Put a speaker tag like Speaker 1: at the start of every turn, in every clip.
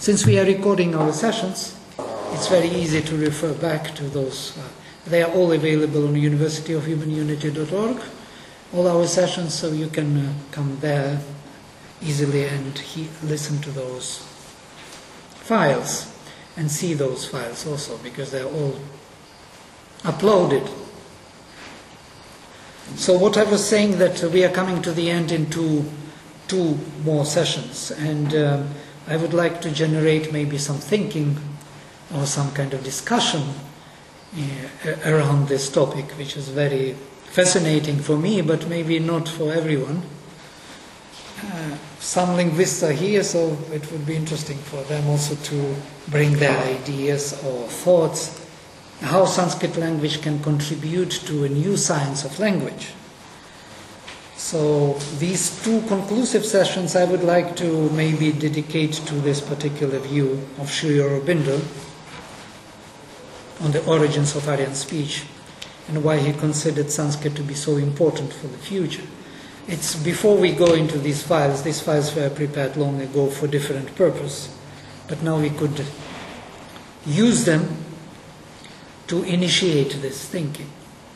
Speaker 1: Since we are recording our sessions, it's very easy to refer back to those. They are all available on universityofhumanunity.org, all our sessions, so you can come there easily and listen to those files and see those files also, because they're all uploaded. So what I was saying, that we are coming to the end in two more sessions, and I would like to generate maybe some thinking or some kind of discussion around this topic, which is very fascinating for me, but maybe not for everyone. Some linguists are here, so it would be interesting for them also to bring their ideas or thoughts, how Sanskrit language can contribute to a new science of language. So these two conclusive sessions I would like to maybe dedicate to this particular view of Sri Aurobindo on the origins of Aryan speech and why he considered Sanskrit to be so important for the future. It's before we go into these files were prepared long ago for different purpose, but now we could use them to initiate this thinking.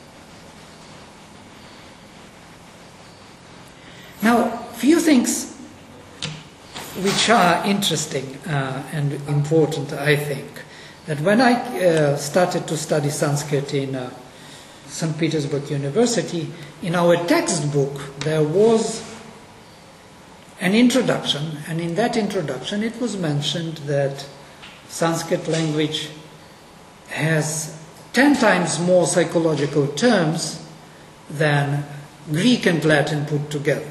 Speaker 1: Now, few things which are interesting and important, I think, that when I started to study Sanskrit in St. Petersburg University, in our textbook there was an introduction, and in that introduction it was mentioned that Sanskrit language has 10 times more psychological terms than Greek and Latin put together.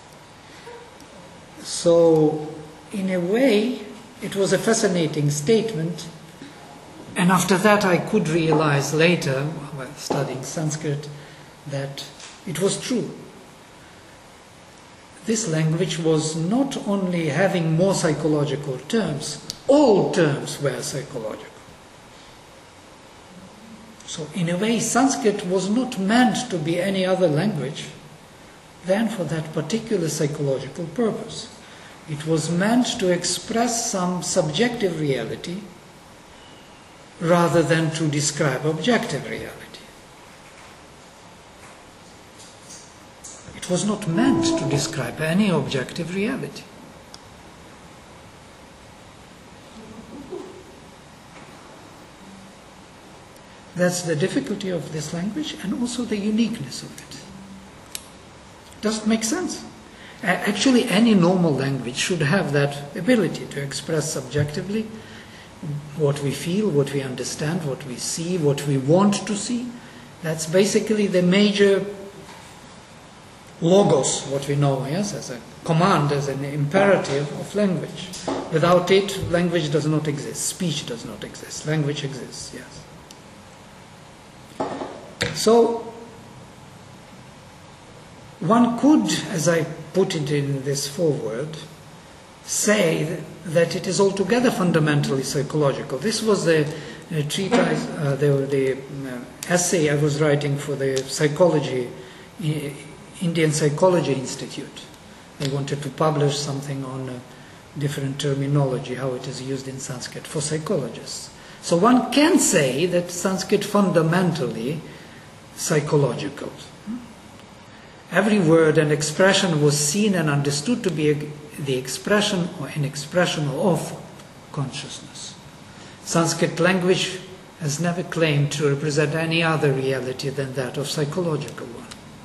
Speaker 1: So, in a way, it was a fascinating statement, and after that I could realize later, while studying Sanskrit, that it was true. This language was not only having more psychological terms, all terms were psychological. So in a way, Sanskrit was not meant to be any other language than for that particular psychological purpose. It was meant to express some subjective reality rather than to describe objective reality. It was not meant to describe any objective reality. That's the difficulty of this language and also the uniqueness of it. Does it make sense? Actually, any normal language should have that ability to express subjectively what we feel, what we understand, what we see, what we want to see. That's basically the major logos, what we know, yes, as a command, as an imperative of language. Without it, language does not exist. Speech does not exist. Language exists, yes. So, one could, as I put it in this foreword, say that it is altogether fundamentally psychological. This was the treatise, the essay I was writing for the psychology, Indian Psychology Institute. They wanted to publish something on different terminology, how it is used in Sanskrit for psychologists. So one can say that Sanskrit fundamentally psychological. Every word and expression was seen and understood to be the expression or an expression of consciousness. Sanskrit language has never claimed to represent any other reality than that of psychological one.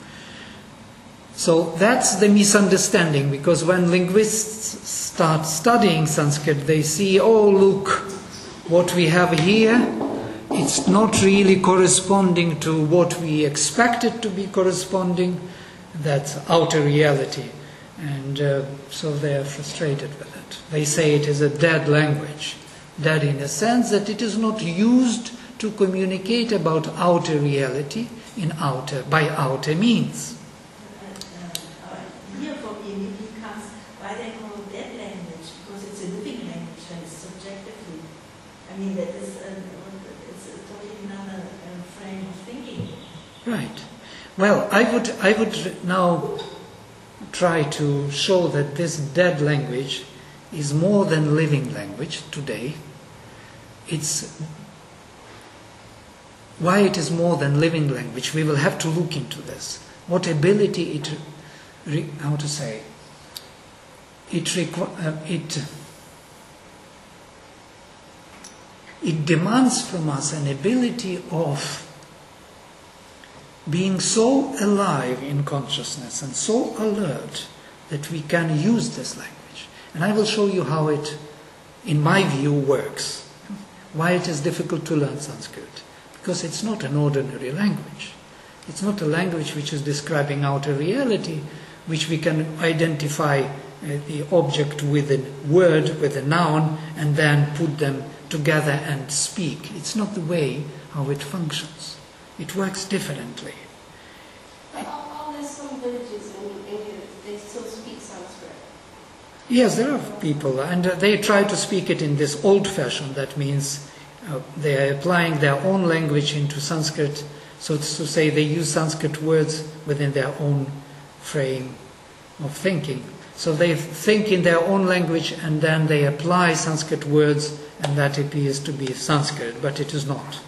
Speaker 1: So that's the misunderstanding, because when linguists start studying Sanskrit, they see, oh look, what we have here, it's not really corresponding to what we expected to be corresponding. That's outer reality, and so they are frustrated with it. They say it is a dead language, dead in the sense that it is not used to communicate about outer reality by outer means.
Speaker 2: Here for me it becomes why they call it dead language, because it's a living language and it's subjectively. I mean, that is it's a totally another frame of thinking.
Speaker 1: Right. Well, I would now try to show that this dead language is more than living language today. It's why it is more than living language. We will have to look into this. What ability it demands from us an ability of being so alive in consciousness and so alert that we can use this language. And I will show you how it, in my view, works. Why it is difficult to learn Sanskrit. Because it's not an ordinary language. It's not a language which is describing outer reality, which we can identify the object with a word, with a noun, and then put them together and speak. It's not the way how it functions. It works differently.
Speaker 3: There's some villages in India, they still speak Sanskrit.
Speaker 1: Yes, there are people, and they try to speak it in this old fashion. That means they are applying their own language into Sanskrit, so to say they use Sanskrit words within their own frame of thinking. So they think in their own language and then they apply Sanskrit words, and that appears to be Sanskrit, but it is not.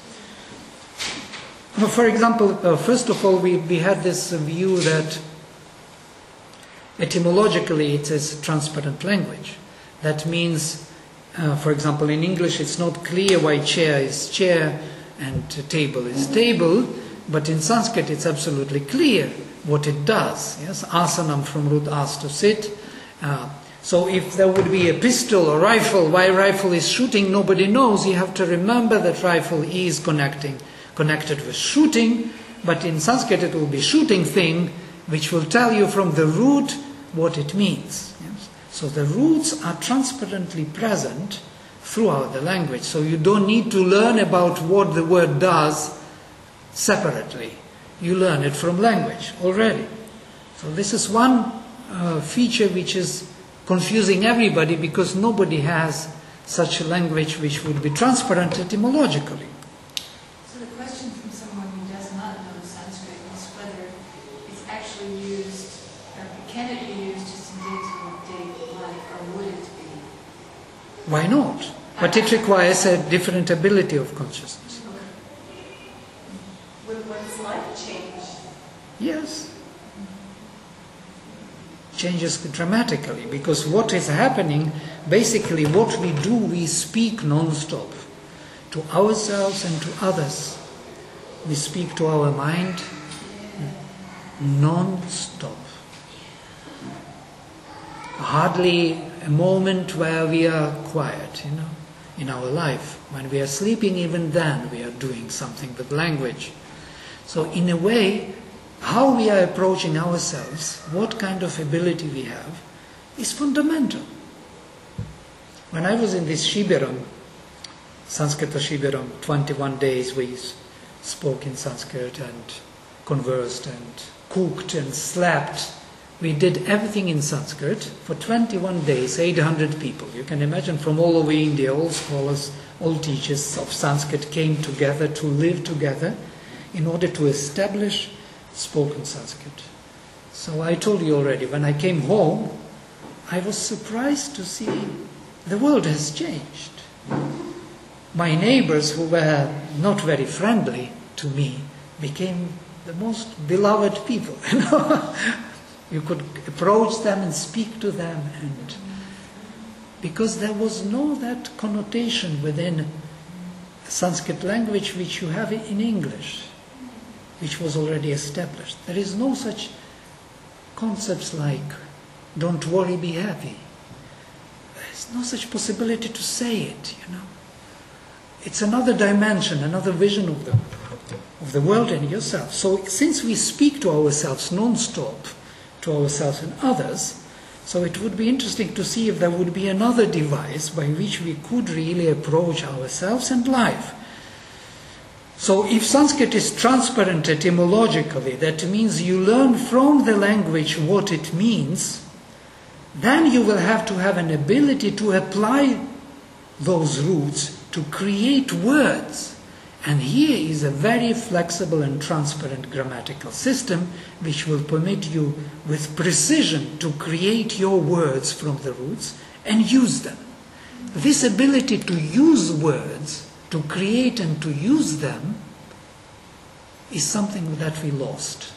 Speaker 1: Well, for example, first of all, we had this view that etymologically it is transparent language. That means, for example, in English it's not clear why chair is chair and table is table, but in Sanskrit it's absolutely clear what it does. Yes, asanam from root as, to sit. So if there would be a pistol or rifle, why rifle is shooting, nobody knows. You have to remember that rifle is connected with shooting, but in Sanskrit it will be shooting thing, which will tell you from the root what it means. Yes? So the roots are transparently present throughout the language. So you don't need to learn about what the word does separately. You learn it from language already. So this is one feature which is confusing everybody, because nobody has such a language which would be transparent etymologically.
Speaker 4: So the question from someone who does not know Sanskrit is whether it's actually used, or can it be used just in day-to-day life, or would it be?
Speaker 1: Why not? But it requires a different ability of consciousness.
Speaker 3: Would one's life change?
Speaker 1: Yes. Changes dramatically, because what is happening, basically what we do, we speak non-stop to ourselves and to others. We speak to our mind non-stop. Hardly a moment where we are quiet, in our life. When we are sleeping, even then we are doing something with language. So in a way, how we are approaching ourselves, what kind of ability we have, is fundamental. When I was in this Shibiram, Sanskrita Shibiram, 21 days we spoke in Sanskrit and conversed and cooked and slept. We did everything in Sanskrit for 21 days, 800 people. You can imagine, from all over India, all scholars, all teachers of Sanskrit came together to live together in order to establish spoken Sanskrit. So I told you already, when I came home, I was surprised to see the world has changed. My neighbors, who were not very friendly to me, became the most beloved people. You could approach them and speak to them, and because there was no that connotation within Sanskrit language which you have in English, which was already established. There is no such concepts like don't worry, be happy. There is no such possibility to say it, It's another dimension, another vision of the world and yourself. So since we speak to ourselves non-stop, to ourselves and others, so it would be interesting to see if there would be another device by which we could really approach ourselves and life. So if Sanskrit is transparent etymologically, that means you learn from the language what it means, then you will have to have an ability to apply those roots to create words. And here is a very flexible and transparent grammatical system which will permit you with precision to create your words from the roots and use them. This ability to use words, to create and to use them, is something that we lost.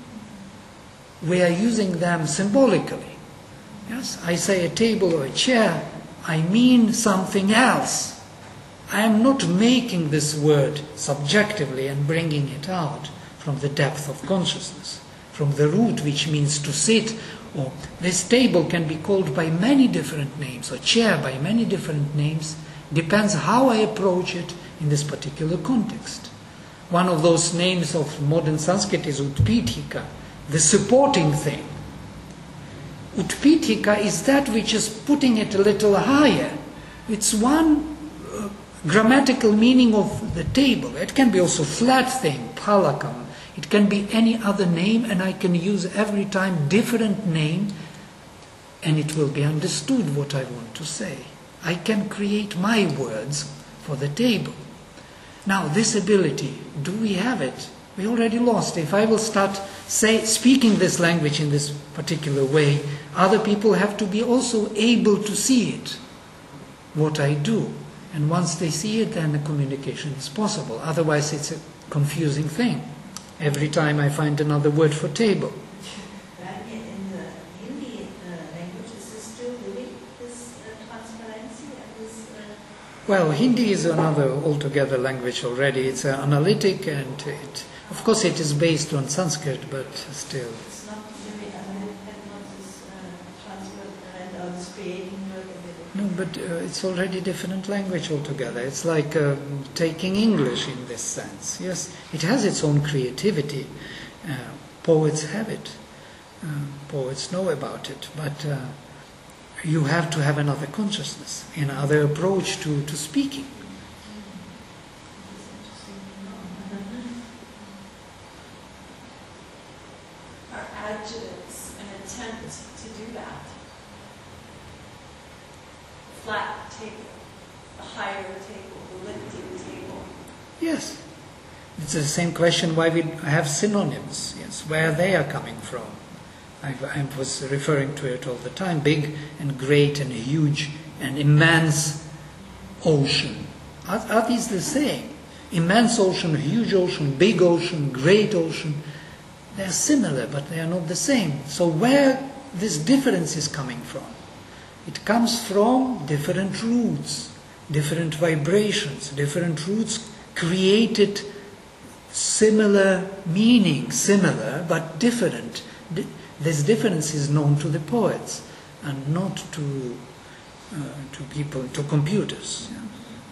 Speaker 1: We are using them symbolically. Yes, I say a table or a chair, I mean something else. I am not making this word subjectively and bringing it out from the depth of consciousness, from the root which means to sit, or this table can be called by many different names, or chair by many different names, depends how I approach it in this particular context. One of those names of modern Sanskrit is Utpithika, the supporting thing. Utpithika is that which is putting it a little higher. It's one grammatical meaning of the table. It can be also flat thing, palakam. It can be any other name, and I can use every time different name, and it will be understood what I want to say. I can create my words for the table. Now, this ability, do we have it? We already lost. If I will start speaking this language in this particular way, other people have to be also able to see it, what I do. And once they see it, then the communication is possible. Otherwise, it's a confusing thing. Every time I find another word for table.
Speaker 2: In the Hindi language, is this still living, this transparency and this...
Speaker 1: Well, Hindi is another altogether language already. It's analytic, and of course it is based on Sanskrit, but still.
Speaker 2: It's not living, not this transparent or this creating work ability.
Speaker 1: No, but it's already different language altogether. It's like taking English in this sense. Yes, it has its own creativity. Poets have it. Poets know about it. But you have to have another consciousness, another approach to speaking.
Speaker 5: Are adjectives an attempt to do that? Flat table, the higher table, the lifting table.
Speaker 1: Yes. It's the same question why we have synonyms. Yes, where they are coming from. I was referring to it all the time. Big and great and huge and immense ocean. Are these the same? Immense ocean, huge ocean, big ocean, great ocean. They are similar, but they are not the same. So where this difference is coming from? It comes from different roots, different vibrations. Different roots created similar meaning, similar but different. This difference is known to the poets and not to people, to computers. Yeah.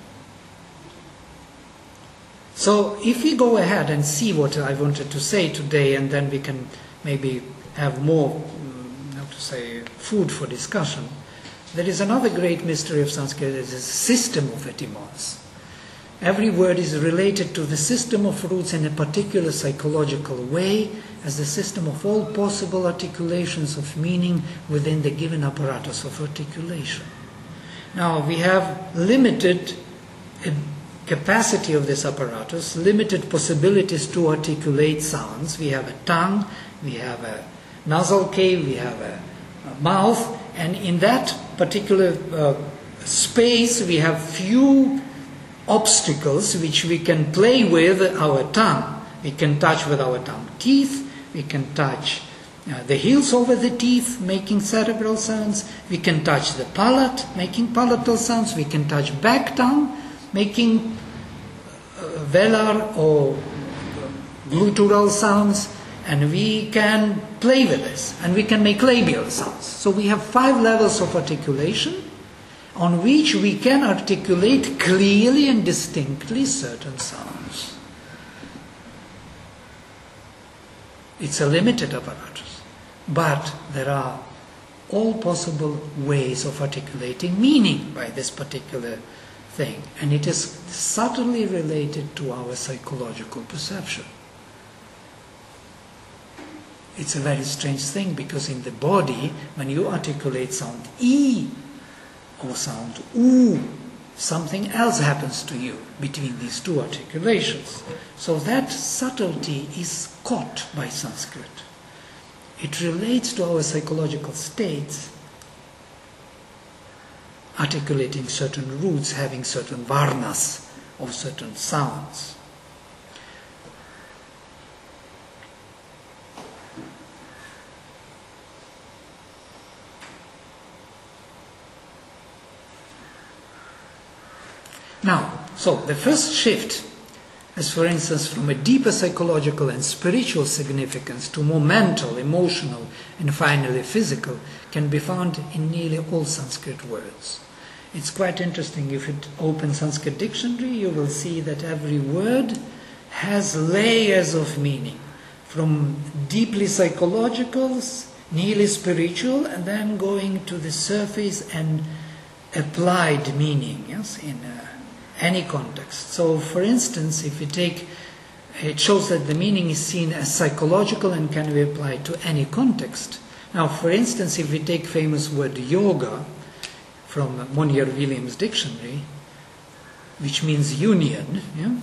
Speaker 1: So if we go ahead and see what I wanted to say today, and then we can maybe have more, food for discussion. There is another great mystery of Sanskrit, it is a system of etymons. Every word is related to the system of roots in a particular psychological way, as the system of all possible articulations of meaning within the given apparatus of articulation. Now, we have limited capacity of this apparatus, limited possibilities to articulate sounds. We have a tongue, we have a nasal cave, we have a mouth, and in that particular space we have few obstacles which we can play with our tongue. We can touch with our tongue teeth, we can touch the heels over the teeth, making cerebral sounds, we can touch the palate, making palatal sounds, we can touch back tongue, making velar or guttural sounds, and we can play with this, and we can make labial sounds. So we have 5 levels of articulation on which we can articulate clearly and distinctly certain sounds. It's a limited apparatus, but there are all possible ways of articulating meaning by this particular thing, and it is subtly related to our psychological perception. It's a very strange thing, because in the body, when you articulate sound E or sound U, something else happens to you between these two articulations. So that subtlety is caught by Sanskrit. It relates to our psychological states articulating certain roots, having certain varnas or certain sounds. Now, so the first shift, as for instance from a deeper psychological and spiritual significance to more mental, emotional, and finally physical, can be found in nearly all Sanskrit words. It's quite interesting. If you open Sanskrit dictionary, you will see that every word has layers of meaning, from deeply psychological, nearly spiritual, and then going to the surface and applied meaning, yes, in any context. So, for instance, if you take, it shows that the meaning is seen as psychological and can be applied to any context. Now, for instance, if we take famous word yoga from Monier-Williams dictionary, which means union, yeah?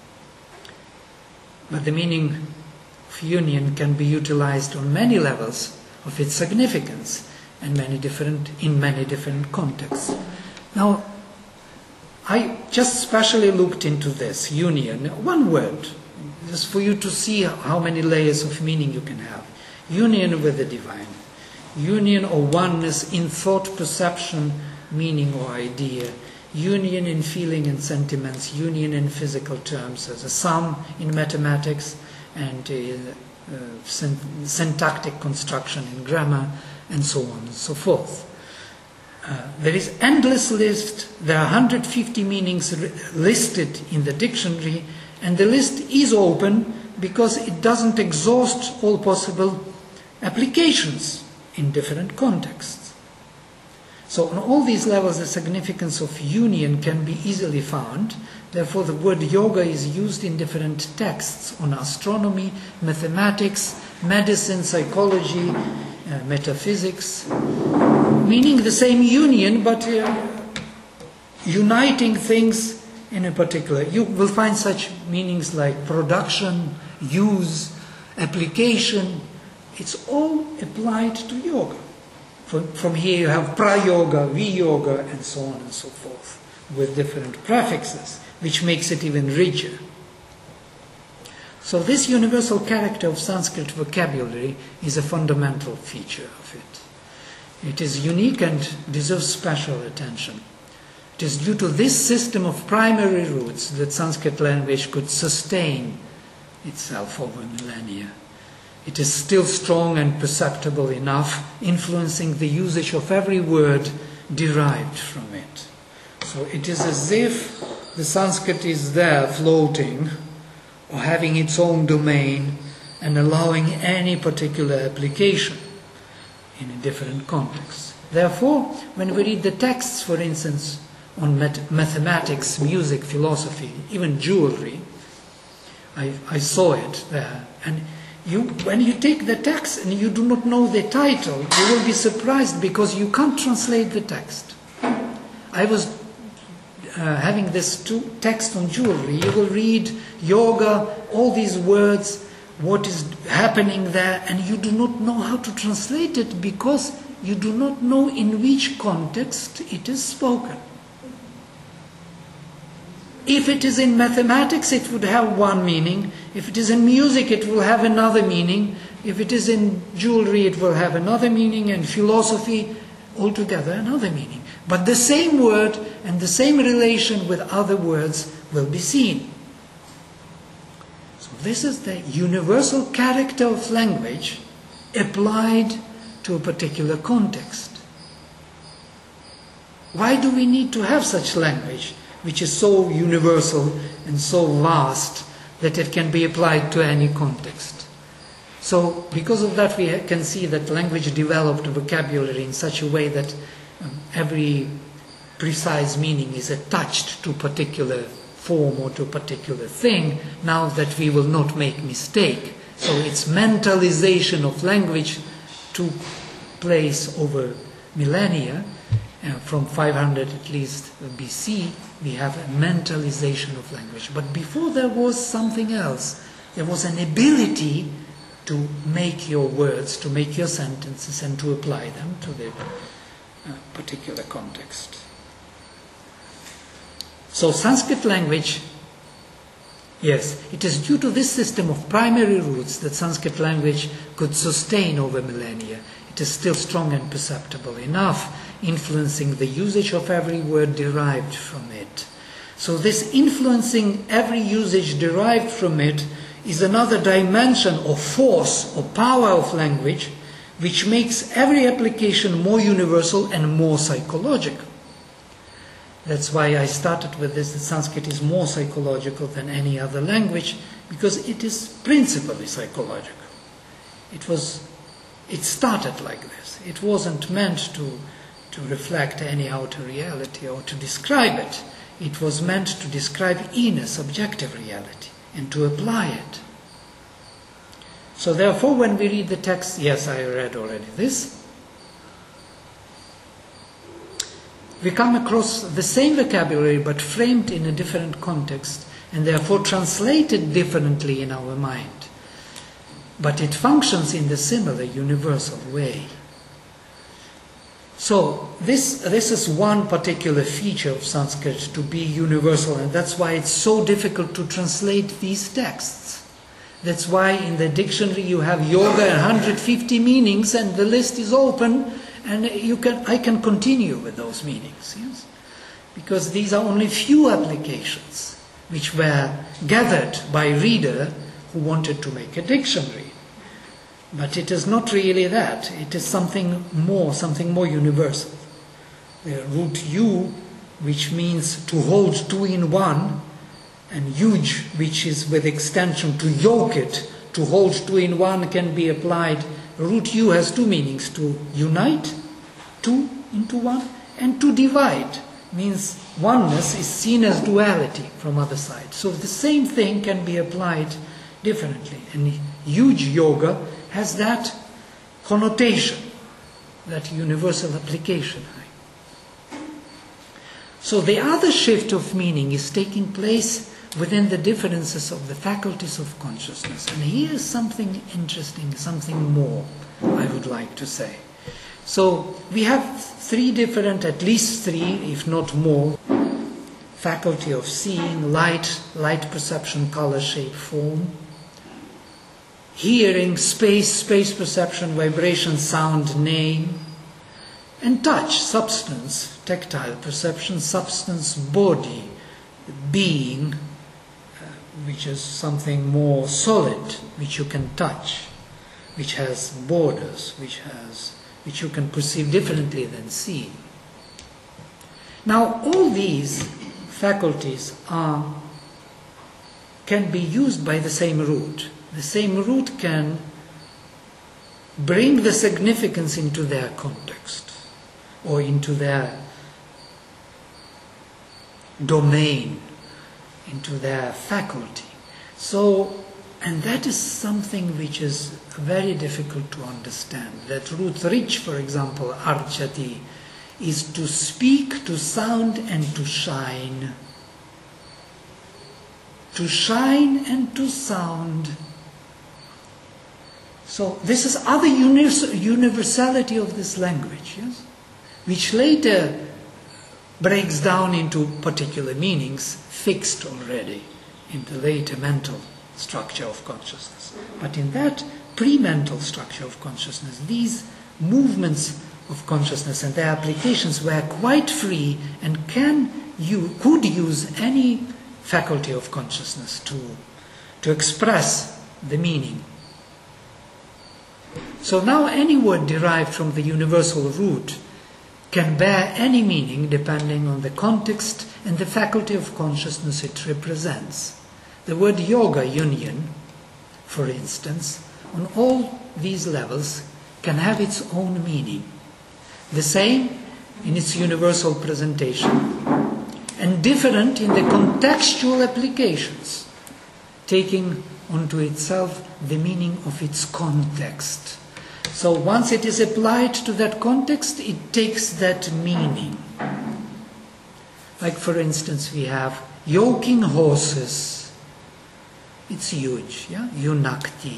Speaker 1: But the meaning of union can be utilized on many levels of its significance and in many different contexts. Now, I just specially looked into this, union, one word, just for you to see how many layers of meaning you can have. Union with the divine, union or oneness in thought, perception, meaning or idea, union in feeling and sentiments, union in physical terms as a sum in mathematics and syntactic construction in grammar, and so on and so forth. There is endless list. There are 150 meanings listed in the dictionary, and the list is open because it doesn't exhaust all possible applications in different contexts. So on all these levels, the significance of union can be easily found. Therefore, the word yoga is used in different texts on astronomy, mathematics, medicine, psychology, metaphysics, meaning the same union, but uniting things in a particular. You will find such meanings like production, use, application. It's all applied to yoga. From here you have pra-yoga, vi-yoga, and so on and so forth, with different prefixes, which makes it even richer. So this universal character of Sanskrit vocabulary is a fundamental feature of it. It is unique and deserves special attention. It is due to this system of primary roots that Sanskrit language could sustain itself over millennia. It is still strong and perceptible enough, influencing the usage of every word derived from it. So it is as if the Sanskrit is there floating or having its own domain and allowing any particular application in a different context. Therefore, when we read the texts, for instance, on mathematics, music, philosophy, even jewelry, I saw it there. And when you take the text and you do not know the title, you will be surprised because you can't translate the text. I was having this text on jewelry. You will read yoga, all these words, what is happening there, and you do not know how to translate it because you do not know in which context it is spoken. If it is in mathematics, it would have one meaning. If it is in music, it will have another meaning. If it is in jewelry, it will have another meaning, and philosophy, altogether another meaning. But the same word and the same relation with other words will be seen. So this is the universal character of language applied to a particular context. Why do we need to have such language, which is so universal and so vast that it can be applied to any context? So because of that, we can see that language developed vocabulary in such a way that every precise meaning is attached to a particular form or to a particular thing, now that we will not make mistake. So it's mentalization of language took place over millennia. From 500 at least BC, we have a mentalization of language. But before there was something else. There was an ability to make your words, to make your sentences, and to apply them to the particular context. So Sanskrit language, yes, it is due to this system of primary roots that Sanskrit language could sustain over millennia. It is still strong and perceptible enough, influencing the usage of every word derived from it. So this influencing every usage derived from it is another dimension or force or power of language which makes every application more universal and more psychological. That's why I started with this, that Sanskrit is more psychological than any other language, because it is principally psychological. It started like this. It wasn't meant to reflect any outer reality or to describe it. It was meant to describe inner subjective reality and to apply it. So therefore, when we read the text, yes, I read already this, we come across the same vocabulary but framed in a different context and therefore translated differently in our mind. But it functions in the similar universal way. So this is one particular feature of Sanskrit, to be universal, and that's why it's so difficult to translate these texts. That's why in the dictionary you have yoga and 150 meanings and the list is open, and I can continue with those meanings, yes? Because these are only few applications which were gathered by a reader who wanted to make a dictionary. But it is not really that. It is something more universal. The root U, which means to hold two in one, and yuj, which is with extension to yoke it, to hold two in one, can be applied. Root U has two meanings: to unite, two into one, and to divide. Means oneness is seen as duality from other side. So the same thing can be applied differently. And yuj yoga has that connotation, that universal application. So the other shift of meaning is taking place within the differences of the faculties of consciousness. And here is something interesting, something more I would like to say. So we have at least three, if not more, faculty of seeing, light perception, color, shape, form, hearing, space perception, vibration, sound, name, and touch, substance, tactile perception, substance, body, being, which is something more solid, which you can touch, which has borders, which you can perceive differently than see. Now, all these faculties can be used by the same root. The same root can bring the significance into their context or into their domain, into their faculty. So, and that is something which is very difficult to understand. That root rich, for example, archati, is to speak, to sound, and to shine. To shine and to sound. So this is other universality of this language, yes? Which later breaks down into particular meanings fixed already in the later mental structure of consciousness. But in that pre-mental structure of consciousness, these movements of consciousness and their applications were quite free and could use any faculty of consciousness to express the meaning. So now any word derived from the universal root can bear any meaning depending on the context and the faculty of consciousness it represents. The word yoga, union, for instance, on all these levels can have its own meaning. The same in its universal presentation and different in the contextual applications, taking onto itself the meaning of its context. So once it is applied to that context, it takes that meaning. Like for instance, we have yoking horses. It's huge, yeah? Yunakti.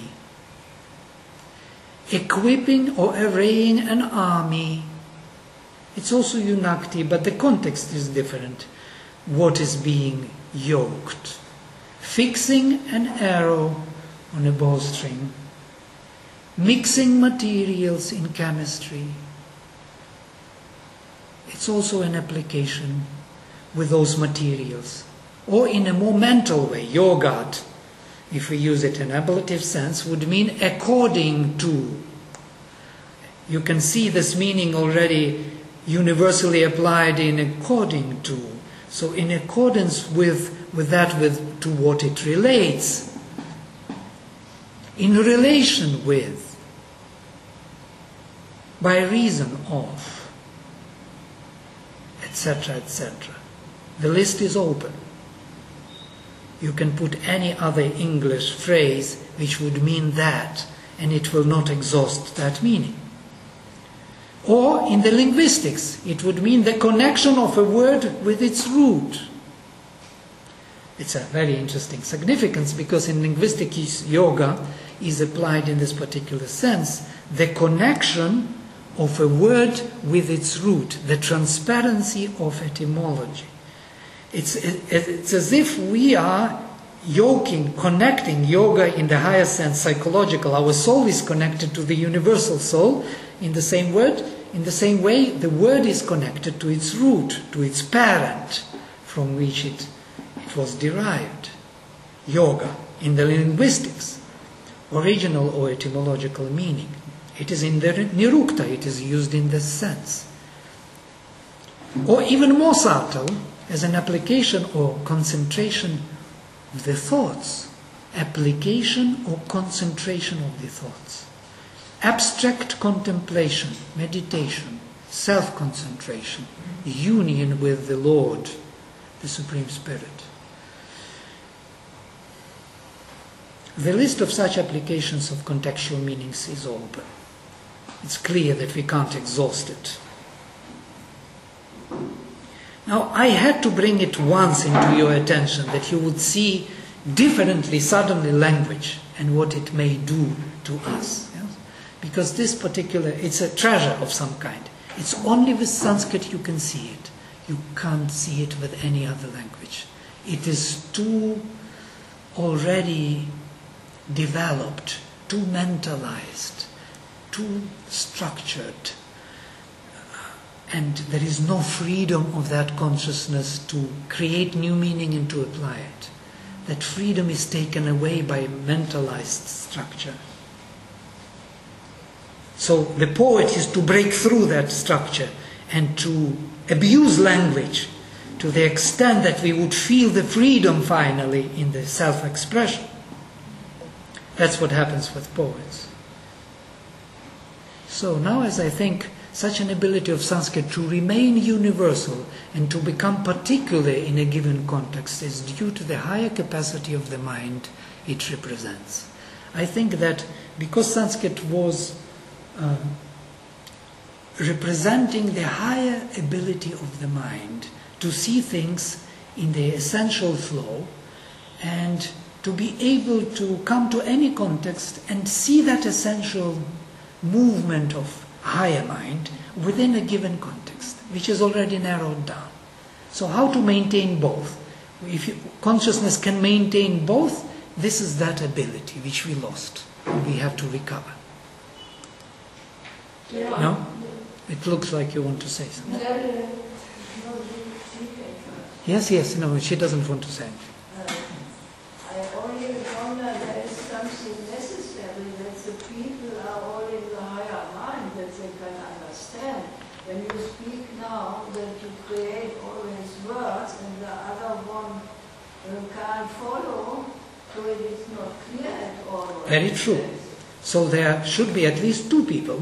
Speaker 1: Equipping or arraying an army. It's also yunakti, but the context is different. what is being yoked. Fixing an arrow on a bowstring, mixing materials in chemistry. It's also an application with those materials. Or in a more mental way, yogat, if we use it in ablative sense, would mean according to. You can see this meaning already universally applied in according to. So in accordance with to what it relates. In relation with. By reason of. Etc., etc. The list is open. You can put any other English phrase which would mean that, and it will not exhaust that meaning. Or in the linguistics, it would mean the connection of a word with its root. It's a very interesting significance, because in linguistics, yoga is applied in this particular sense. The connection of a word with its root, the transparency of etymology. It's as if we are connecting yoga in the higher sense, psychological. Our soul is connected to the universal soul in the same word. In the same way, the word is connected to its root, to its parent, from which it was derived. Yoga, in the linguistics, original or etymological meaning. It is in the Nirukta, it is used in this sense. Or even more subtle, as an application or concentration of the thoughts. Application or concentration of the thoughts. Abstract contemplation, meditation, self-concentration, union with the Lord, the Supreme Spirit. The list of such applications of contextual meanings is open. It's clear that we can't exhaust it. Now, I had to bring it once into your attention that you would see differently suddenly language and what it may do to us. Yes? Because this particular, it's a treasure of some kind. It's only with Sanskrit you can see it. You can't see it with any other language. It is too already developed, too mentalized, too structured. And there is no freedom of that consciousness to create new meaning and to apply it. That freedom is taken away by mentalized structure. So the poet is to break through that structure and to abuse language to the extent that we would feel the freedom finally in the self-expression. That's what happens with poets. So now, as I think, such an ability of Sanskrit to remain universal and to become particular in a given context is due to the higher capacity of the mind it represents. I think that because Sanskrit was representing the higher ability of the mind to see things in the essential flow and to be able to come to any context and see that essential movement of higher mind within a given context, which is already narrowed down. So how to maintain both? If consciousness can maintain both, this is that ability which we lost, and we have to recover.
Speaker 3: Yeah.
Speaker 1: No? It looks like you want to say something. Yes, no, she doesn't want to say anything.
Speaker 6: I only wonder there is something necessary that the people are all in the higher mind, that they can understand. When you speak now, that you create always words and the other one can't follow, so it is not clear at all.
Speaker 1: Very true. So there should be at least two people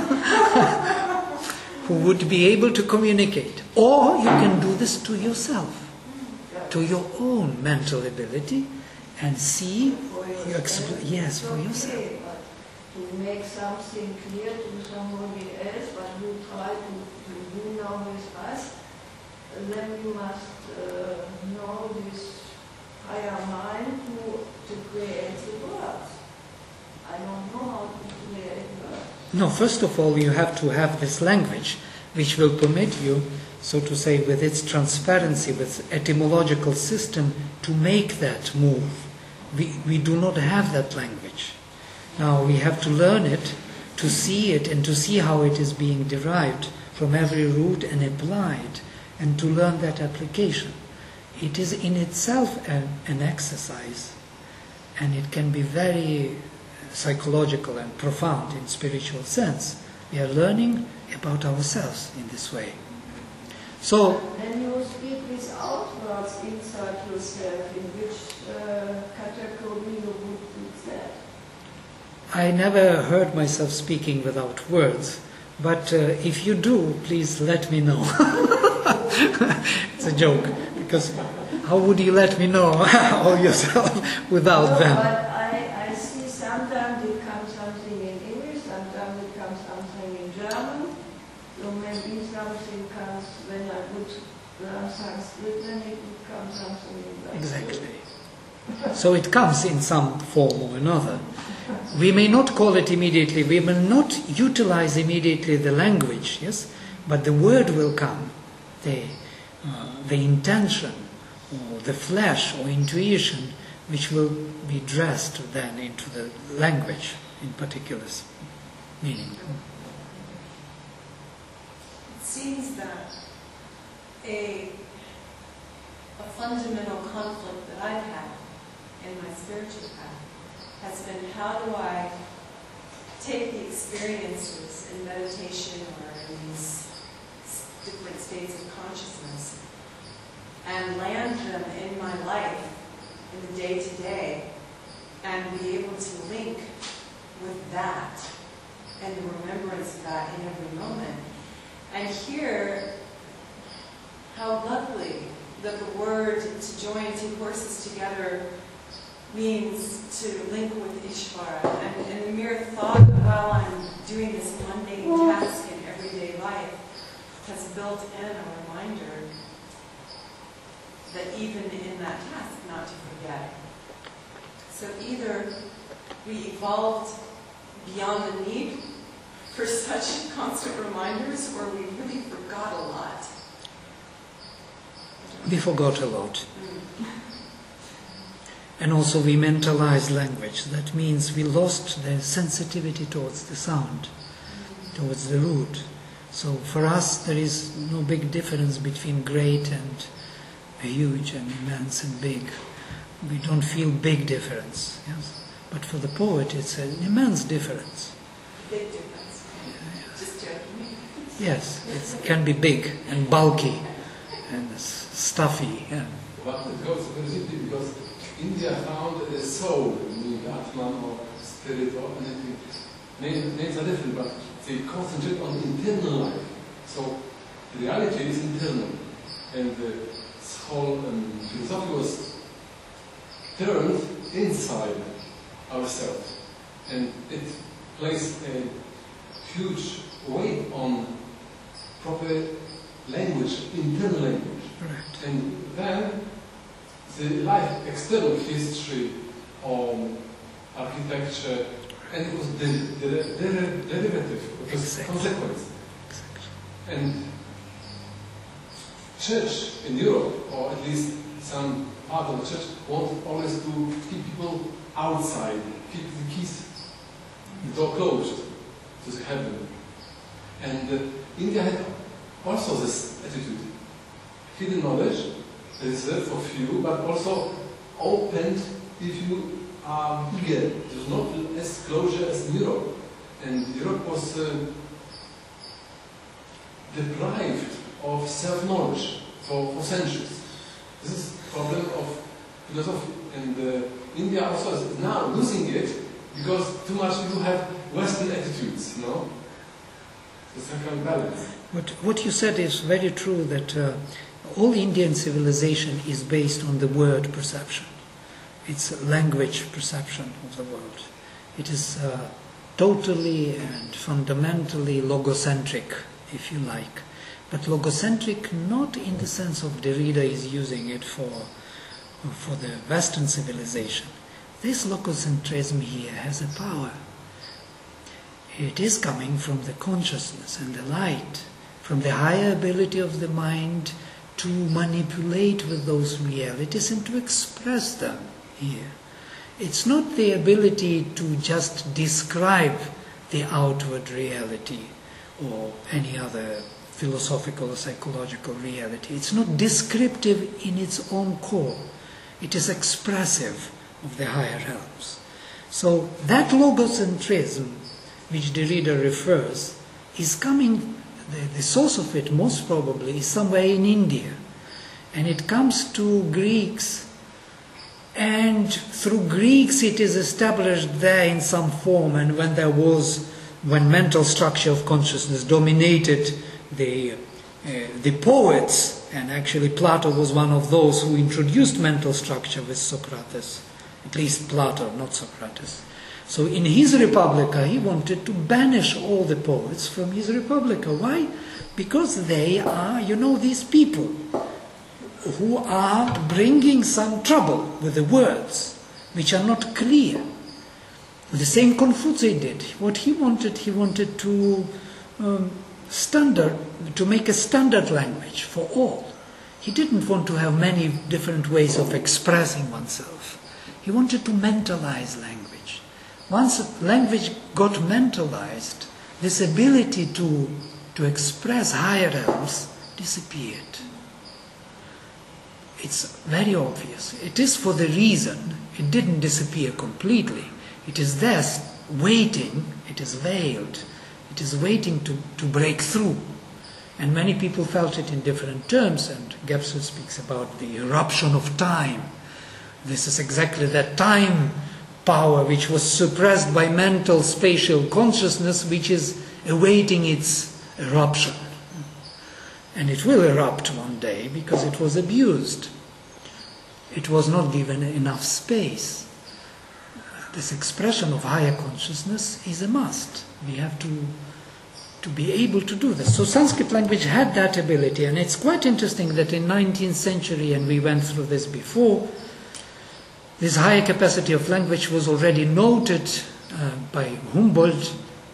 Speaker 1: who would be able to communicate. Or you can do this to yourself, to your own mental ability, and see, yes, for yourself.
Speaker 6: Okay, but to make something clear to somebody else, but you try to do now with us, then you must know this higher mind to create the words. I don't know how to create words.
Speaker 1: No, first of all, you have to have this language which will permit you, so to say, with its transparency, with etymological system, to make that move. We do not have that language. Now we have to learn it, to see it, and to see how it is being derived from every root and applied, and to learn that application. It is in itself an exercise, and it can be very psychological and profound in spiritual sense. We are learning about ourselves in this way. So,
Speaker 6: when you speak without words inside yourself, in which category you would put that?
Speaker 1: I never heard myself speaking without words, but if you do, please let me know. It's a joke, because how would you let me know all yourself without them?
Speaker 6: But I see sometimes it comes something in English, sometimes it comes something in German. So maybe something comes when I would learn Sanskrit, then it would come something in Sanskrit.
Speaker 1: Exactly. So it comes in some form or another. We may not call it immediately, we may not utilize immediately the language, yes, but the word will come, the intention, or the flash, or intuition, which will be dressed then into the language in particular meaning.
Speaker 5: It seems that a fundamental conflict that I've had in my spiritual path has been, how do I take the experiences in meditation or in these different states of consciousness and land them in my life, in the day-to-day, and be able to link with that and the remembrance of that in every moment. And hear how lovely that the word to join two horses together means to link with Ishvara. And the mere thought while I'm doing this mundane task in everyday life has built in a reminder that even in that task, not to forget. So either we evolved beyond the need for such constant reminders, or we really forgot a lot.
Speaker 1: We forgot a lot. And also we mentalized language. That means we lost the sensitivity towards the sound, towards the root. So for us there is no big difference between great and huge and immense and big. We don't feel big difference. Yes? But for the poet it's an immense difference.
Speaker 5: Big difference. Just joking.
Speaker 1: Yes, it can be big and bulky and stuffy. Yeah.
Speaker 7: But it goes very deeply because India found a soul, meaning Atman or spirit or anything. Names are different, but they concentrate on internal life. So the reality is internal. And this whole philosophy was turned inside ourselves. And it placed a huge weight on proper language, internal language.
Speaker 1: Right.
Speaker 7: And then the life, external history, architecture, and it was derivative, it was consequence. And church in Europe, or at least some part of the church, wanted always to keep people outside, keep the keys, the door closed to heaven. And India had also this attitude. Hidden knowledge, reserved for few, but also opened if you are eager. It was not as closure as in Europe. And Europe was deprived of self-knowledge for centuries. This is the problem of philosophy. And India also is now losing it because too much people have Western attitudes, you know? It's a kind of balance.
Speaker 1: What you said is very true, that all Indian civilization is based on the word perception. It's language perception of the world. It is totally and fundamentally logocentric, if you like. But logocentric not in the sense of Derrida is using it for the Western civilization. This logocentrism here has a power. It is coming from the consciousness and the light from the higher ability of the mind to manipulate with those realities and to express them here. It's not the ability to just describe the outward reality or any other philosophical or psychological reality. It's not descriptive in its own core. It is expressive of the higher realms. So that logocentrism, which Derrida refers, is coming, the source of it most probably is somewhere in India. And it comes to Greeks, and through Greeks it is established there in some form. And when mental structure of consciousness dominated the poets, and actually Plato was one of those who introduced mental structure with Socrates, at least Plato, not Socrates. So in his Republica he wanted to banish all the poets from his Republica. Why? Because they are, these people who are bringing some trouble with the words, which are not clear. The same Confucius did. What he wanted to make a standard language for all. He didn't want to have many different ways of expressing oneself. He wanted to mentalize language. Once language got mentalized, this ability to express higher realms disappeared. It's very obvious. It is for the reason it didn't disappear completely. It is there waiting, it is veiled, it is waiting to break through. And many people felt it in different terms, and Gebser speaks about the eruption of time. This is exactly that time power which was suppressed by mental spatial consciousness, which is awaiting its eruption. And it will erupt one day because it was abused. It was not given enough space. This expression of higher consciousness is a must. We have to be able to do this. So Sanskrit language had that ability, and it's quite interesting that in 19th century, and we went through this before, this higher capacity of language was already noted by Humboldt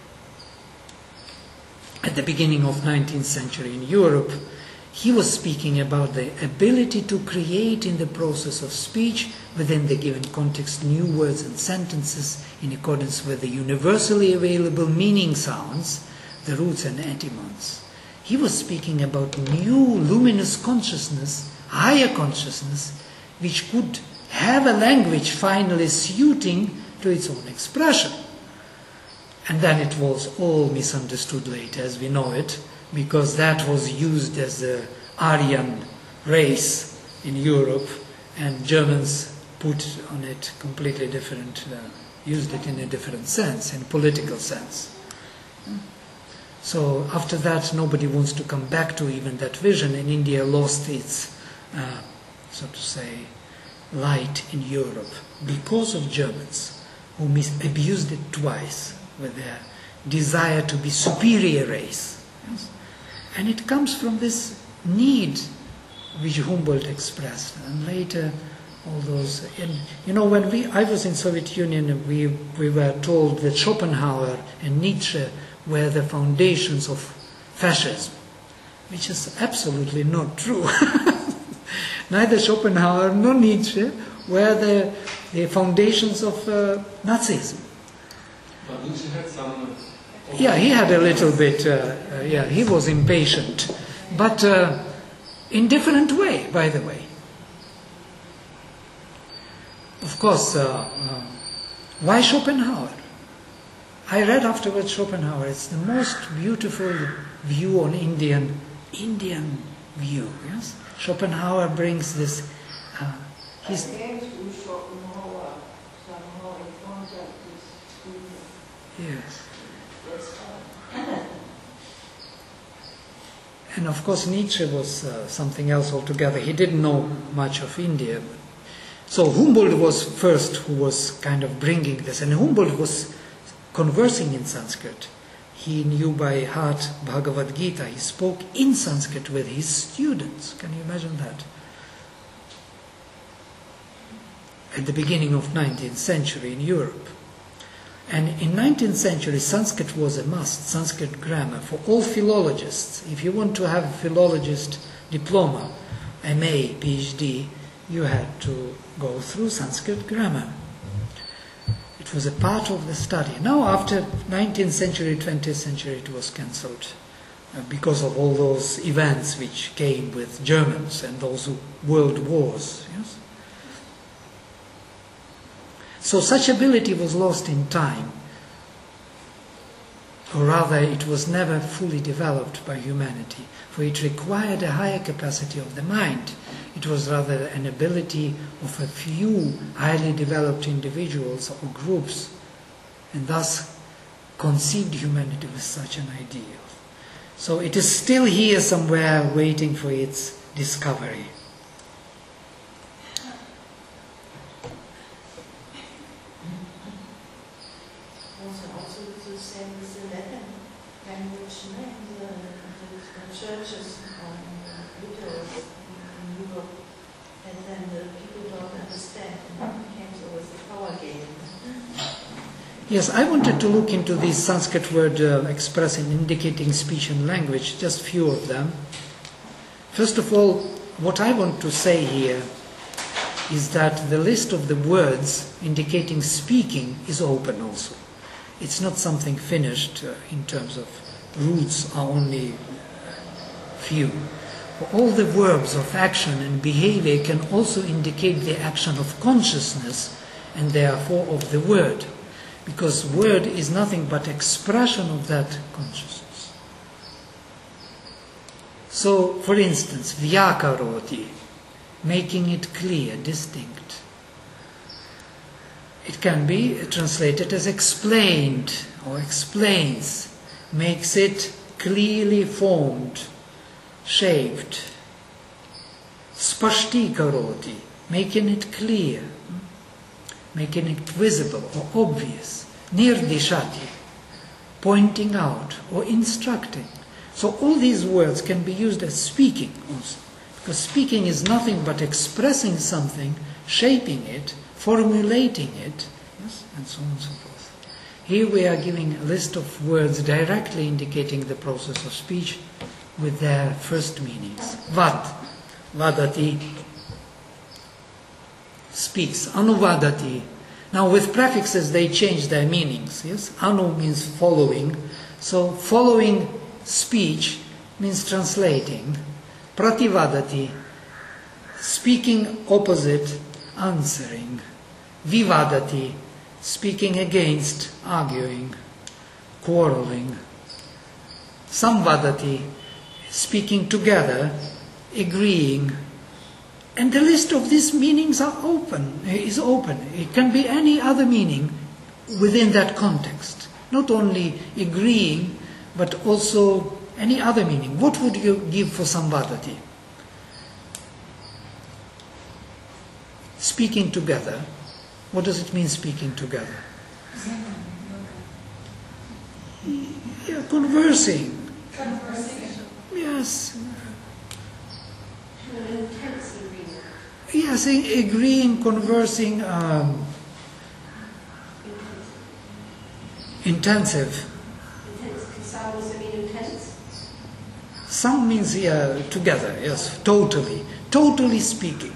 Speaker 1: at the beginning of 19th century in Europe. He was speaking about the ability to create in the process of speech within the given context new words and sentences in accordance with the universally available meaning sounds, the roots and etymons. He was speaking about new luminous consciousness, higher consciousness, which could have a language finally suiting to its own expression. And then it was all misunderstood later as we know it, because that was used as the Aryan race in Europe, and Germans put on it completely different, used it in a different sense, in political sense. So after that nobody wants to come back to even that vision, and India lost its, so to say, light in Europe because of Germans who abused it twice with their desire to be superior race. Yes? And it comes from this need which Humboldt expressed, and later all those. And when I was in Soviet Union, we were told that Schopenhauer and Nietzsche were the foundations of fascism, which is absolutely not true. Neither Schopenhauer nor Nietzsche were the foundations of Nazism.
Speaker 7: But Nietzsche had some...
Speaker 1: Yeah, he had a little bit, he was impatient. But in different way, by the way. Of course, why Schopenhauer? I read afterwards Schopenhauer. It's the most beautiful view on Indian view, yes? Schopenhauer brings this...
Speaker 6: His aims with Schopenhauer somehow in contact with people.
Speaker 1: Yes.
Speaker 6: That's
Speaker 1: And of course Nietzsche was something else altogether. He didn't know much of India. So Humboldt was first who was kind of bringing this. And Humboldt was conversing in Sanskrit. He knew by heart Bhagavad Gita. He spoke in Sanskrit with his students. Can you imagine that? At the beginning of 19th century in Europe. And in 19th century, Sanskrit was a must, Sanskrit grammar, for all philologists. If you want to have a philologist diploma, MA, PhD, you had to go through Sanskrit grammar. It was a part of the study. Now, after 19th century, 20th century, it was cancelled because of all those events which came with Germans and those world wars. Yes? So such ability was lost in time, or rather it was never fully developed by humanity, for it required a higher capacity of the mind. It was rather an ability of a few highly developed individuals or groups, and thus conceived humanity with such an ideal. So it is still here somewhere waiting for its discovery.
Speaker 2: Also the same with the Latin language, the churches and Luther in Europe, and then the people don't understand, and it came with the power game.
Speaker 1: Yes, I wanted to look into this Sanskrit word expressing, indicating speech and language, just few of them. First of all, what I want to say here is that the list of the words indicating speaking is open also. It's not something finished in terms of roots are only few. All the verbs of action and behavior can also indicate the action of consciousness and therefore of the word, because word is nothing but expression of that consciousness. So, for instance, vyakaroti, making it clear, distinct. It can be translated as explained or explains, makes it clearly formed, shaped. Spashti karoti, making it clear, making it visible or obvious. Nirdishati, pointing out or instructing. So all these words can be used as speaking also, because speaking is nothing but expressing something, shaping it, formulating it, yes, and so on and so forth. Here we are giving a list of words directly indicating the process of speech with their first meanings. Vad, vadati, speaks. Anuvadati. Now with prefixes they change their meanings. Yes, anu means following. So following speech means translating. Prativadati, speaking opposite, answering. Vivadati, speaking against, arguing, quarreling. Samvadati, speaking together, agreeing. And the list of these meanings is open. It can be any other meaning within that context. Not only agreeing, but also any other meaning. What would you give for samvadati? Speaking together. What does it mean, speaking together? Yeah, conversing. Yes. Yes, agreeing, conversing, intensive. Some means together, yes, totally. Totally speaking.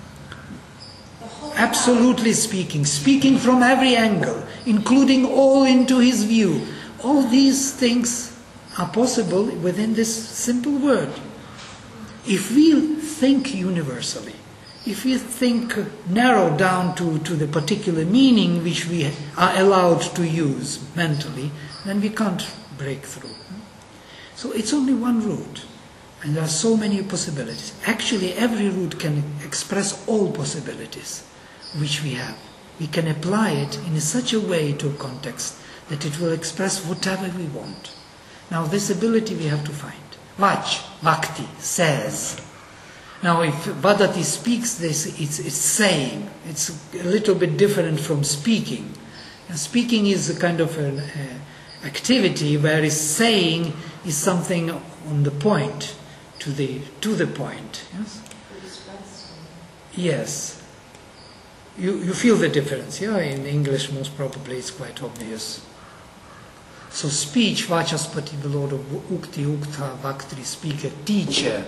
Speaker 1: Absolutely speaking. Speaking from every angle, including all into his view. All these things are possible within this simple word. If we think universally, if we think narrow down to the particular meaning which we are allowed to use mentally, then we can't break through. So it's only one root, and there are so many possibilities. Actually, every root can express all possibilities which we have. We can apply it in such a way to a context that it will express whatever we want. Now, this ability we have to find. Vach, Bhakti, says. Now, if Vadati speaks this, it's saying. It's a little bit different from speaking. And speaking is a kind of an activity, whereas saying is something on the point, to the point. Yes. Yes. You feel the difference, yeah? In English, most probably, it's quite obvious. So speech, vachaspati, the Lord of ukti, uktha, vaktri, speaker, teacher.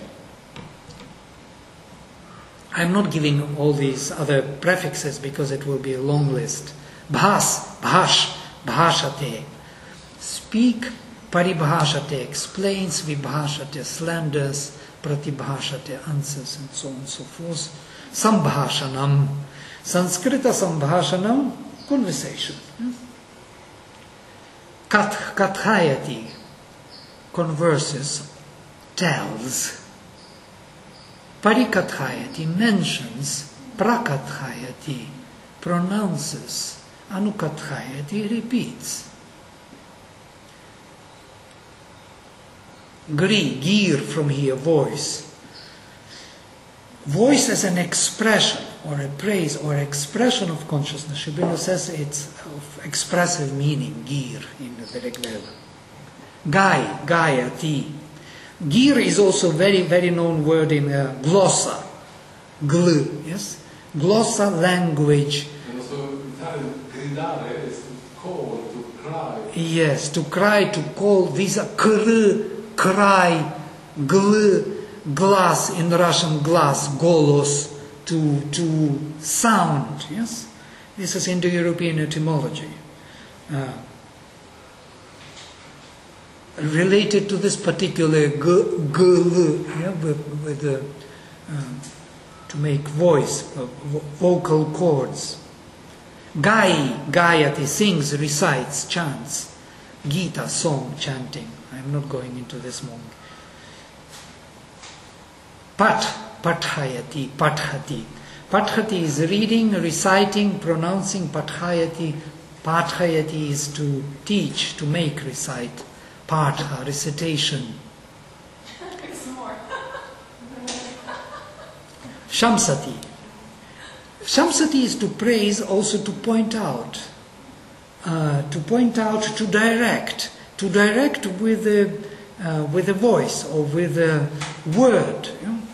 Speaker 1: I'm not giving all these other prefixes because it will be a long list. Bhas, bhash, bhashate. Speak, paribhashate, explains, vibhashate, slanders, pratibhashate, answers, and so on and so forth. Sambhashanam. Sanskrita sambhashanam, conversation. Kathayati, converses, tells. Parikathayati, mentions. Prakathayati, pronounces. Anukathayati, repeats. Gir, from here, voice. Voice as an expression, or a praise, or expression of consciousness. Sri Aurobindo says it's of expressive meaning, gir, in the Rig Veda. Gayati. Gir is also a very, very known word in glossa. Gl, yes? Glossa, language.
Speaker 7: And also Italian, gridare is to call, to cry.
Speaker 1: Yes, to cry, to call. These are cry, gl, glass in Russian, glass, golos, to sound, yes? This is Indo-European etymology. Related to this particular gl, yeah, with the, to make voice, vocal cords. Gayati, sings, recites, chants. Gita, song, chanting. I'm not going into this more. Pathayati, pathati. Pathati is reading, reciting, pronouncing. Pathayati is to teach, to make, recite. Patha, recitation.
Speaker 3: Some more.
Speaker 1: Shamsati. Shamsati is to praise, also to point out. To direct. To direct with a voice or with a word. You know?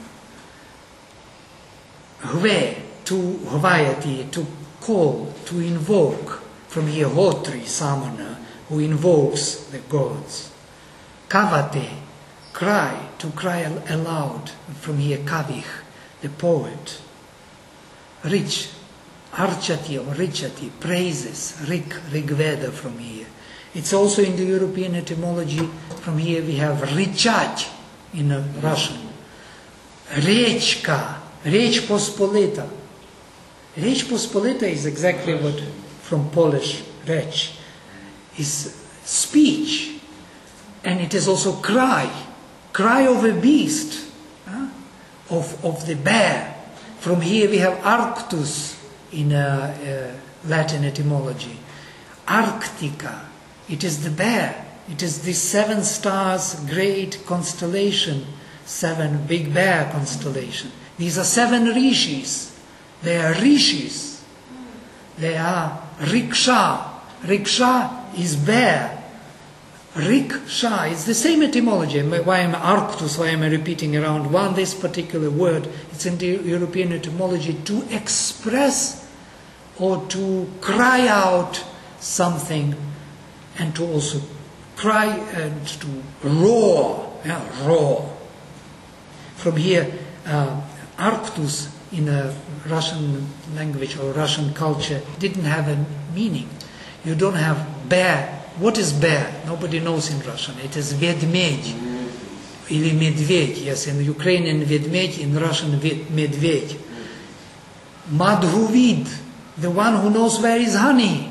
Speaker 1: Hve, to hvayati, to call, to invoke. From here, hotri, samana, who invokes the gods. Kavate, cry, to cry aloud. From here, kavich, the poet. Rich, archati or richati, praises, Rigveda from here. It's also in the European etymology. From here we have richать in Russian. Rechka, Rech Pospolita. Rech Pospolita is exactly what from Polish, rech, is speech. And it is also cry of a beast, of the bear. From here we have Arctus in Latin etymology. Arctica, it is the bear. It is the 7 stars great constellation, 7 big bear constellation. These are 7 rishis. They are rishis. They are riksha. Riksha is bear. Riksha is the same etymology. Why am Arctus? Why am I repeating around this particular word? It's in the European etymology to express or to cry out something, and to also cry and to roar. Roar. From here, Arctus in a Russian language or Russian culture didn't have a meaning. You don't have bear. What is bear? Nobody knows in Russian. It is vedmedь. Или медведь. Yes, in Ukrainian vedmedь, in Russian medvedь. Madhuvid, the one who knows where is honey.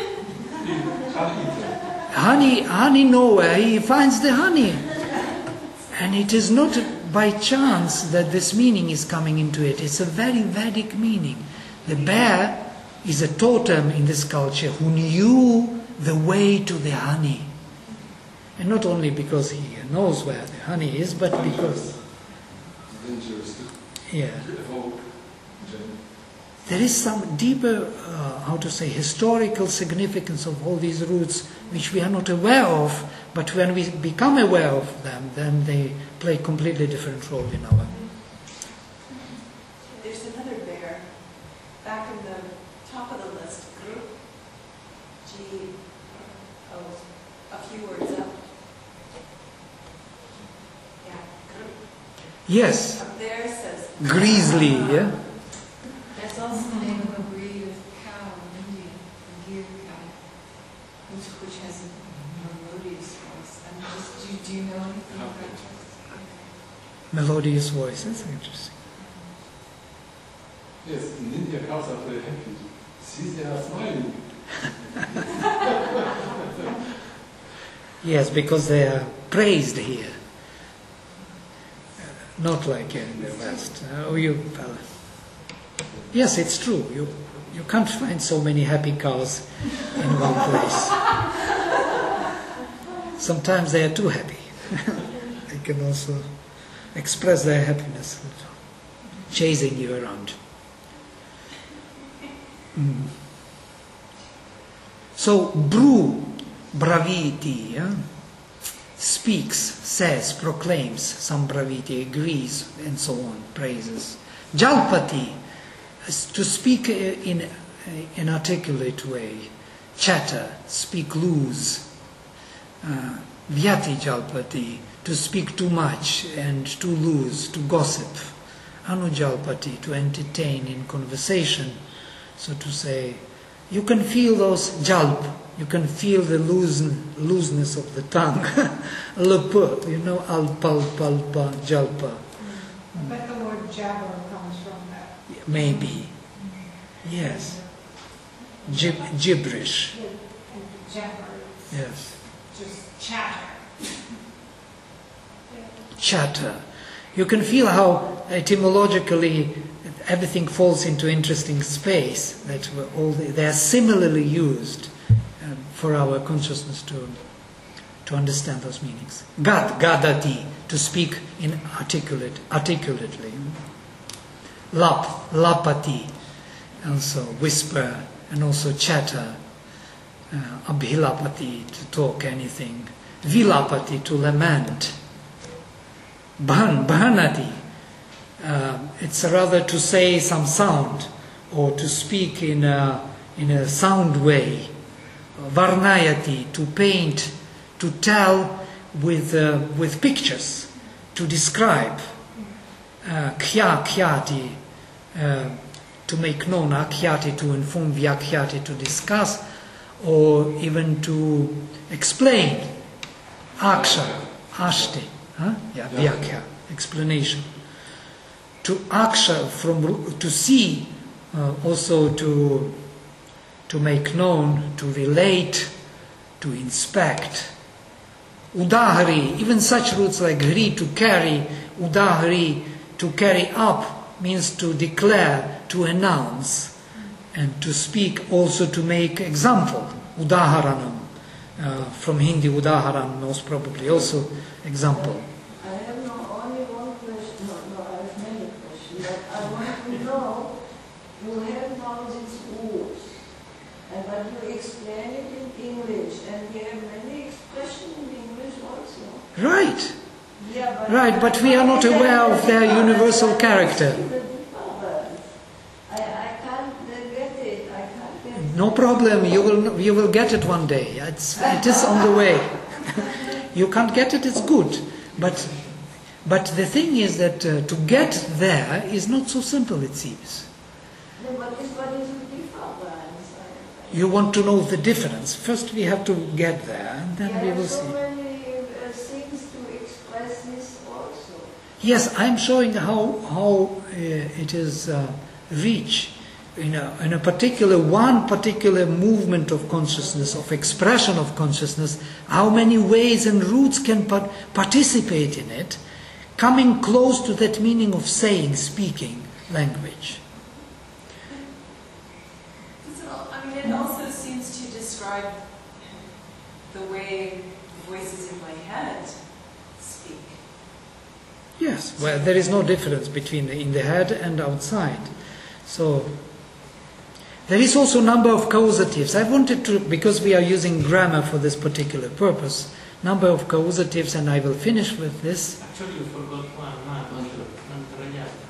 Speaker 1: Honey nowhere, he finds the honey. And it is not by chance that this meaning is coming into it. It's a very Vedic meaning. The bear is a totem in this culture who knew the way to the honey. And not only because he knows where the honey is, but because there is some deeper, historical significance of all these roots which we are not aware of, but when we become aware of them, then they play a completely different role in our...
Speaker 5: There's another bear back in the top of the list, group, a few words up. Yeah, group.
Speaker 1: Yes,
Speaker 5: Up there says.
Speaker 1: grizzly, yeah?
Speaker 4: That's also the name of a breed of cow in India, a Gir cow, which has a melodious voice. Do you know anything about this?
Speaker 1: Melodious voice, that's interesting.
Speaker 7: Yes, in India cows are very happy. See, they are smiling.
Speaker 1: Yes, because they are praised here. Not like in the West. Yes, it's true. You can't find so many happy cows in one place. Sometimes they are too happy. They can also express their happiness, chasing you around. So, braviti, speaks, says, proclaims some braviti, agrees, and so on, praises. Jalpati, to speak in an articulate way. Chatter, speak loose. Vyati jalpati, to speak too much and too loose, to gossip. Anujalpati, to entertain in conversation. So to say, you can feel those jalp, you can feel the looseness of the tongue. Lup, alpa, jalpa.
Speaker 8: But the word jabber comes from that.
Speaker 1: Maybe. Yes. Gibberish.
Speaker 8: Jabber,
Speaker 1: Yes.
Speaker 8: just chatter.
Speaker 1: Chatter. You can feel how etymologically everything falls into interesting space, that they are similarly used for our consciousness to understand those meanings. Gadati, to speak in articulately. Lapati, also whisper, and also chatter. Abhilapati, to talk anything. Vilapati, to lament. Bhanati, it's rather to say some sound, or to speak in a sound way. Varnayati, to paint, to tell with pictures, to describe. Khyati, to make known. Akhyati, to inform. Vyakhyati, to discuss, or even to explain. Aksha, ashti, vyakya, explanation. To aksha, to see, also to make known, to relate, to inspect. Udahari, even such roots like hri, to carry. Udahari, to carry up, means to declare, to announce, and to speak, also to make example. Udaharanam, from Hindi udaharan, most probably also example.
Speaker 6: I have only one question, I have many questions, but I want to know, you have now these words, but you explain it in English, and we have many expressions in English also.
Speaker 1: Right.
Speaker 6: Yeah,
Speaker 1: Right, but we are not aware of their universal character.
Speaker 6: I can't get it, I can't get it.
Speaker 1: No problem, you will get it one day. It is on the way. You can't get it, it's good. But the thing is that to get there is not so simple, it seems.
Speaker 6: No, but what is the difference?
Speaker 1: You want to know the difference. First we have to get there, and then we will
Speaker 6: so
Speaker 1: see.
Speaker 6: many things to express this also.
Speaker 1: Yes, I'm showing how it is rich in a particular movement of consciousness, of expression of consciousness, how many ways and routes can participate in it, coming close to that meaning of saying, speaking, language.
Speaker 5: It also seems to describe the way the voices in my head speak.
Speaker 1: Yes, well, there is no difference between in the head and outside. So there is also a number of causatives. I wanted to, because we are using grammar for this particular purpose, number of causatives, and I will finish with this.
Speaker 9: Actually, you forgot one,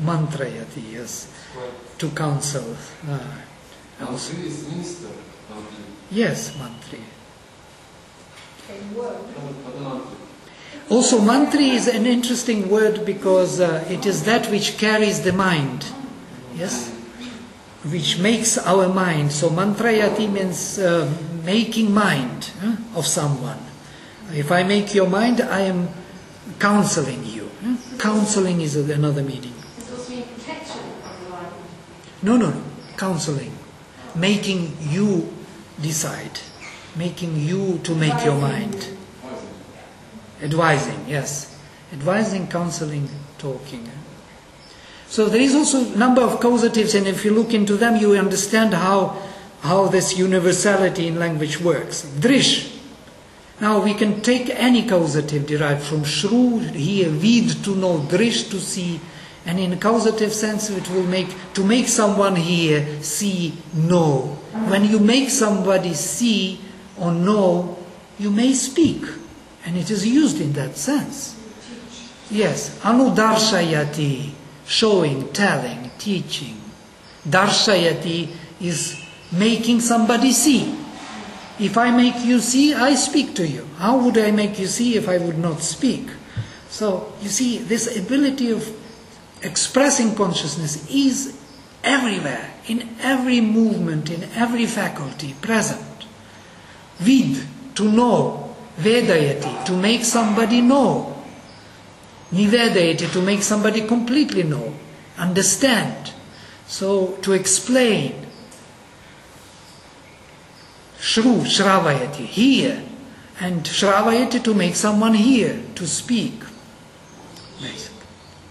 Speaker 1: Mantrayati, yes,
Speaker 7: Right.
Speaker 1: to counsel. Also.
Speaker 7: Mantri is minister. Mantri.
Speaker 1: Yes, mantri.
Speaker 8: Same word.
Speaker 7: Not mantri.
Speaker 1: Also, mantri is an interesting word because it is that which carries the mind. Yes? Which makes our mind. So, mantrayati means making mind of someone. If I make your mind, I am counseling you. Counseling is another meaning.
Speaker 3: It's also mean protection of the mind.
Speaker 1: No. Counseling. Making you decide. Making you to make your mind. Advising, yes. Advising, counseling, talking. So there is also a number of causatives, and if you look into them, you understand how this universality in language works. Drish. Now we can take any causative derived from shru, here, vid, to know, drish, to see, and in a causative sense it will to make someone hear, see, know. When you make somebody see or know, you may speak, and it is used in that sense. Yes, anudarshayati, showing, telling, teaching. Darshayati is making somebody see. If I make you see, I speak to you. How would I make you see if I would not speak? So, you see, this ability of expressing consciousness is everywhere, in every movement, in every faculty, present. Vid, to know. Vedayati, to make somebody know. Nivedayati, to make somebody completely know. Understand. So, to explain. Shru, shravayati, hear. And shravayati, to make someone hear, to speak. Basically.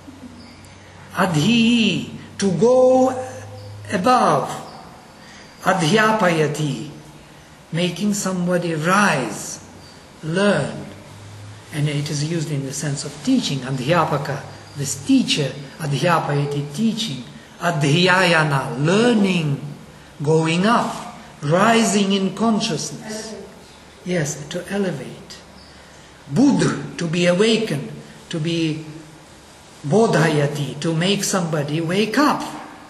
Speaker 1: Adhi, to go above. Adhyapayati, making somebody rise, learn. And it is used in the sense of teaching. Adhyapaka, this teacher. Adhyapayati, teaching. Adhyayana, learning, going up. Rising in consciousness. Yes, to elevate. Buddha, to be awakened, to be bodhayati, to make somebody wake up.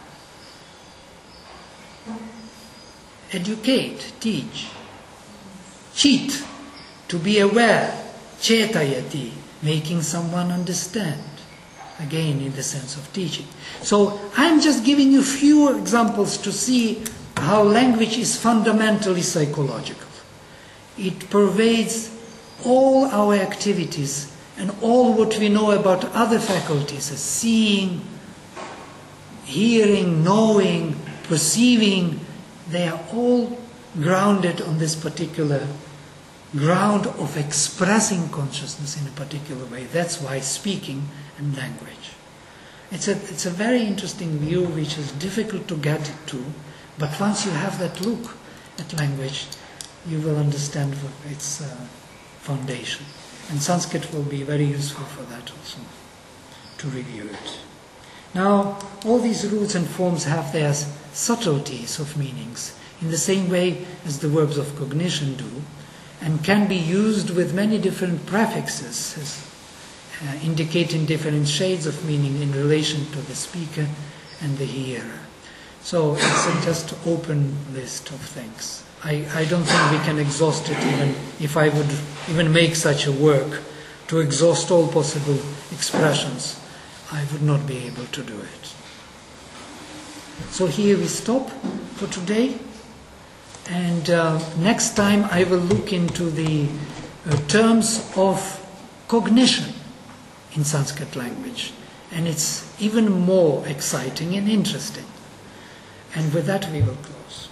Speaker 1: Educate, teach. Chit, to be aware. Chetayati, making someone understand. Again, in the sense of teaching. So, I'm just giving you few examples to see how language is fundamentally psychological. It pervades all our activities and all what we know about other faculties, as seeing, hearing, knowing, perceiving. They are all grounded on this particular ground of expressing consciousness in a particular way. That's why speaking and language. It's a very interesting view which is difficult to get to. But once you have that look at language, you will understand its foundation. And Sanskrit will be very useful for that also, to review it. Now, all these roots and forms have their subtleties of meanings, in the same way as the verbs of cognition do, and can be used with many different prefixes, indicating different shades of meaning in relation to the speaker and the hearer. So it's a just open list of things. I don't think we can exhaust it, even if I would even make such a work to exhaust all possible expressions. I would not be able to do it. So here we stop for today. And next time I will look into the terms of cognition in Sanskrit language. And it's even more exciting and interesting. And with that we will close.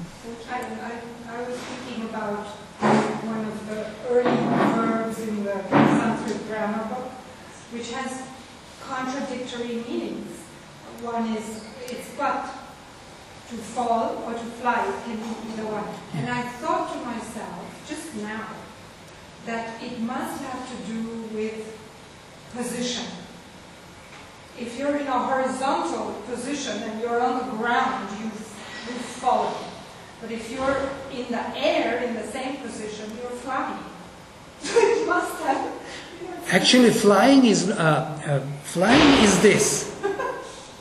Speaker 8: I was thinking about one of the early verbs in the Sanskrit grammar book, which has contradictory meanings. One is, it's but, to fall or to fly, it can be either one. And I thought to myself, just now, that it must have to do with position. If you're in a horizontal position and you're on the ground, you've fallen. But if you're in the air, in the same position, you're flying. So it must have...
Speaker 1: Actually, flying is this.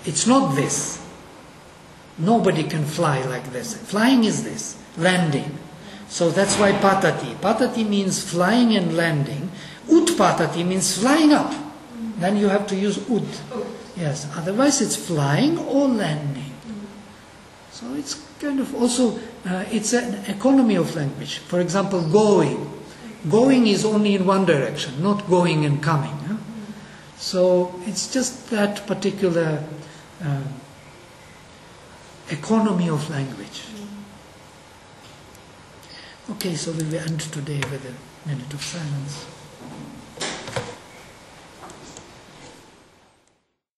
Speaker 1: It's not this. Nobody can fly like this. Flying is this, landing. So that's why patati. Patati means flying and landing. Utpatati means flying up. Then you have to use ud. Yes, otherwise it's flying or landing. So it's kind of also, it's an economy of language. For example, going. Going is only in one direction, not going and coming. Huh? So it's just that particular economy of language. Okay, so we will end today with a minute of silence.